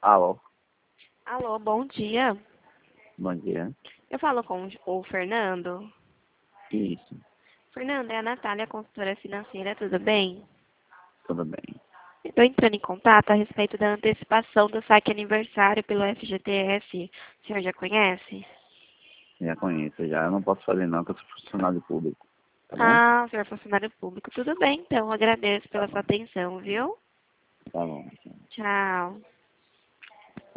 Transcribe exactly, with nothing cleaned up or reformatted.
Alô, Alô, bom dia. bom dia. Eu falo com o Fernando. Isso, Fernando, é a Natália, consultora financeira, tudo bem? tudo bem. Estou entrando em contato a respeito da antecipação do saque aniversário pelo F G T S. O senhor já conhece? Já conheço, já. Eu não posso fazer não, porque eu sou funcionário público. Tá bom? Ah, o senhor é funcionário público. Tudo bem, então. Agradeço Tá pela bom. sua atenção, viu? Tá bom. Tchau.